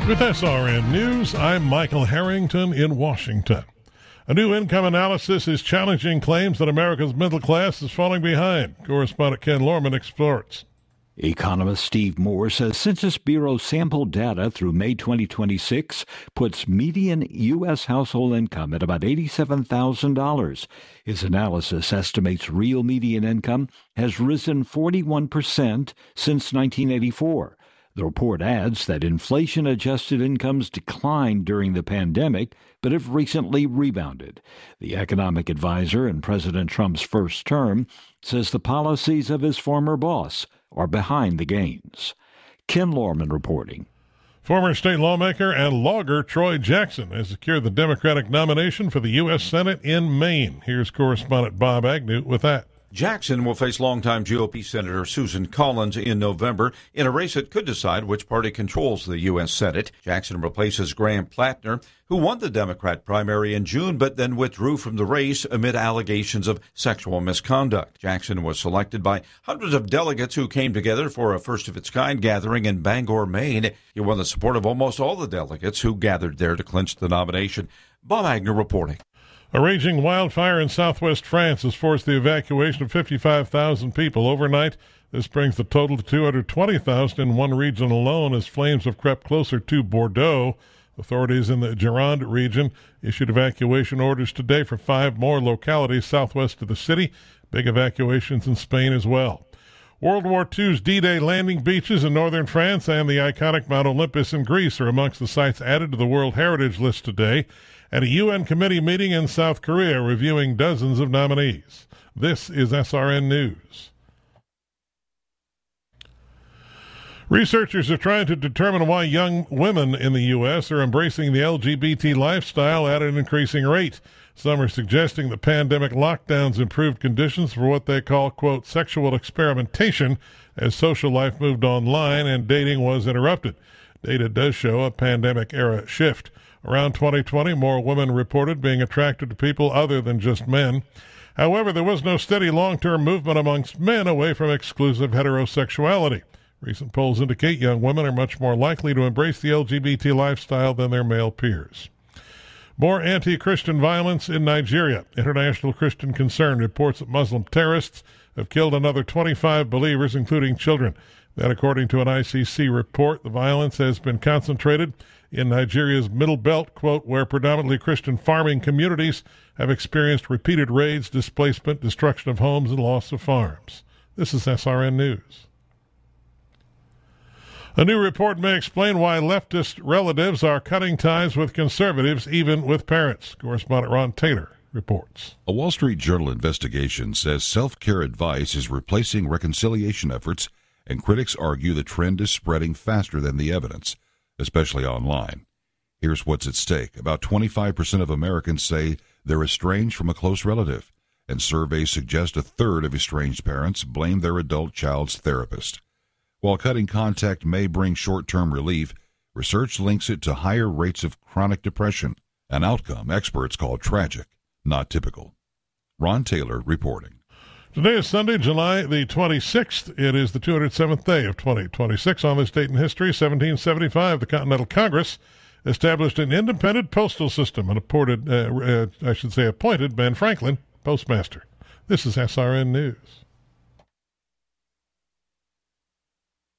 With SRN News, I'm Michael Harrington in Washington. A new income analysis is challenging claims that America's middle class is falling behind. Correspondent Ken Lorman explores. Economist Steve Moore says Census Bureau sample data through May 2026 puts median U.S. household income at about $87,000. His analysis estimates real median income has risen 41% since 1984. The report adds that inflation-adjusted incomes declined during the pandemic, but have recently rebounded. The economic advisor in President Trump's first term says the policies of his former boss are behind the gains. Ken Lorman reporting. Former state lawmaker and logger Troy Jackson has secured the Democratic nomination for the U.S. Senate in Maine. Here's correspondent Bob Agnew with that. Jackson will face longtime GOP Senator Susan Collins in November in a race that could decide which party controls the U.S. Senate. Jackson replaces Graham Plattner, who won the Democrat primary in June but then withdrew from the race amid allegations of sexual misconduct. Jackson was selected by hundreds of delegates who came together for a first-of-its-kind gathering in Bangor, Maine. He won the support of almost all the delegates who gathered there to clinch the nomination. Bob Agnew reporting. A raging wildfire in southwest France has forced the evacuation of 55,000 people overnight. This brings the total to 220,000 in one region alone as flames have crept closer to Bordeaux. Authorities in the Gironde region issued evacuation orders today for 5 more localities southwest of the city. Big evacuations in Spain as well. World War II's D-Day landing beaches in northern France and the iconic Mount Olympus in Greece are amongst the sites added to the World Heritage List today, at a UN committee meeting in South Korea reviewing dozens of nominees. This is SRN News. Researchers are trying to determine why young women in the U.S. are embracing the LGBT lifestyle at an increasing rate. Some are suggesting the pandemic lockdowns improved conditions for what they call, quote, sexual experimentation as social life moved online and dating was interrupted. Data does show a pandemic-era shift. Around 2020, more women reported being attracted to people other than just men. However, there was no steady long-term movement amongst men away from exclusive heterosexuality. Recent polls indicate young women are much more likely to embrace the LGBT lifestyle than their male peers. More anti-Christian violence in Nigeria. International Christian Concern reports that Muslim terrorists have killed another 25 believers, including children. That, according to an ICC report, the violence has been concentrated in Nigeria's Middle Belt, quote, where predominantly Christian farming communities have experienced repeated raids, displacement, destruction of homes, and loss of farms. This is SRN News. A new report may explain why leftist relatives are cutting ties with conservatives, even with parents. Correspondent Ron Taylor reports. A Wall Street Journal investigation says self-care advice is replacing reconciliation efforts, and critics argue the trend is spreading faster than the evidence, especially online. Here's what's at stake. About 25% of Americans say they're estranged from a close relative, and surveys suggest a third of estranged parents blame their adult child's therapist. While cutting contact may bring short-term relief, research links it to higher rates of chronic depression, an outcome experts call tragic, not typical. Ron Taylor reporting. Today is Sunday, July the 26th. It is the 207th day of 2026. On this date in history, 1775, the Continental Congress established an independent postal system and appointed Ben Franklin postmaster. This is SRN News.